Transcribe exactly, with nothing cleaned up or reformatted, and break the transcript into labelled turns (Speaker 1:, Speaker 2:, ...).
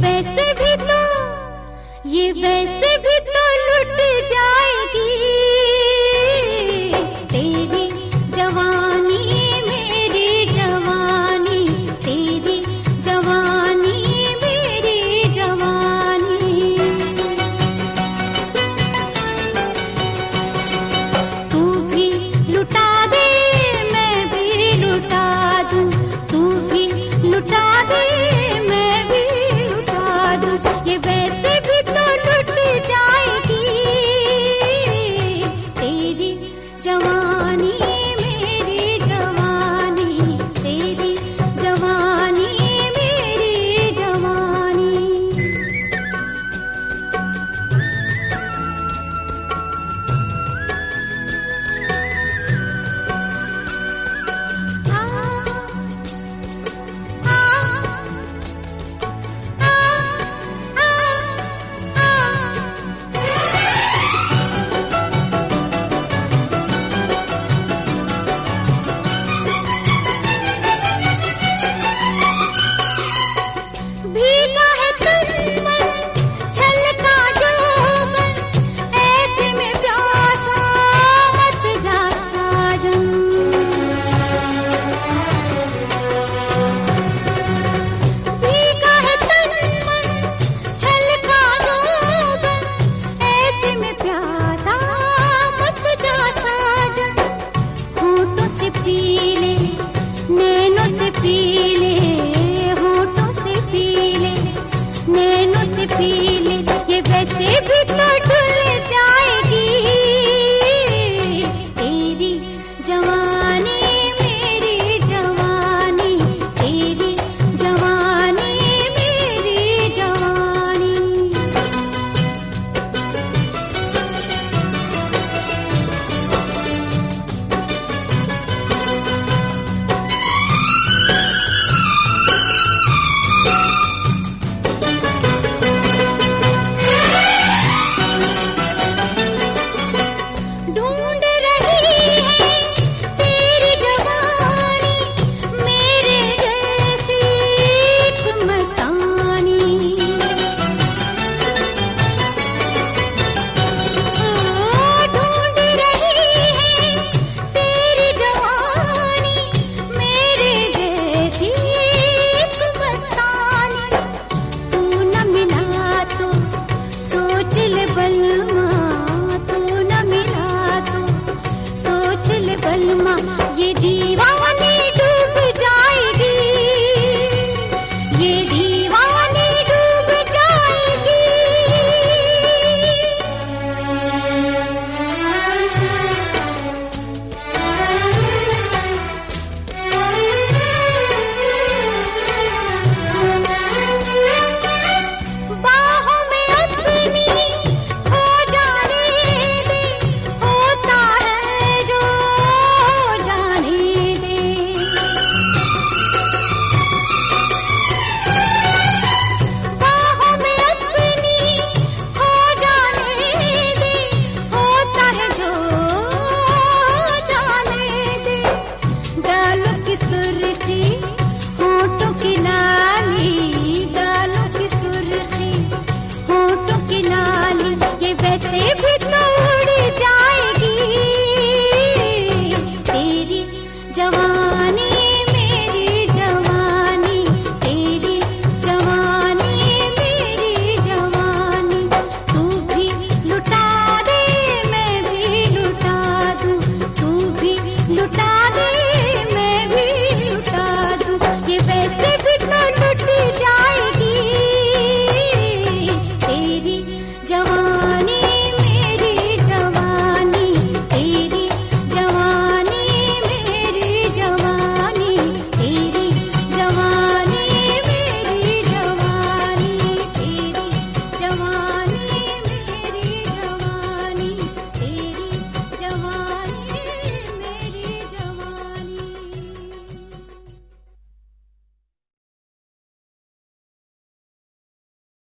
Speaker 1: वैसे भी तो ये वैसे भी तो लुट जाएगी तेरी जवानी, मेरी जवानी, तेरी जवानी, मेरी जवानी। तू भी लुटा दे, मैं भी लुटा दूं, तू भी लुटा दे, मैं भी लुटा दूं। ये वैसे भी तो लुट जाएगी तेरी जवानी, मेरी जवानी, तेरी जवानी, मेरी जवानी। आ, आ, आ, आ, भीगा है तन मन, छलका जोबन, ऐसे में प्यासा मत जा साजन। भीगा है तन मन, छलका जोबन, ऐसे में प्यासा मत जा साजन। होठों से पी ले, नैनों से पी ले, होठों से पी ले, नैनों से पी ले। ये वैसे भी तो ढल जाएगी तेरी जवानी, मेरी जवानी, तेरी जवानी, मेरी जवानी। ढूंढ रही है तेरी जवानी, मेरे जैसी एक मस्तानी। ओ, ढूंढ रही है तेरी जवानी, मेरे जैसी एक मस्तानी। तू न मिला तो सोच ले बलमा, तू न मिला तो सोच ले बलमा। ये दीवा